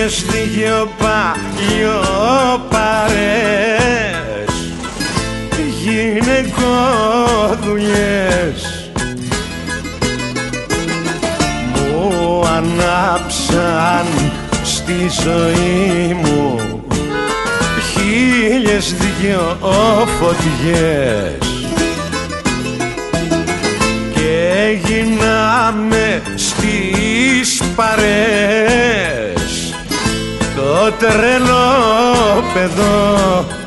χίλιες δυο παλιοπαρές, γυναικοδουλειές μου ανάψαν στη ζωή μου χίλιες δυο φωτιές και έγιναμε στις παρέες το τρελό παιδό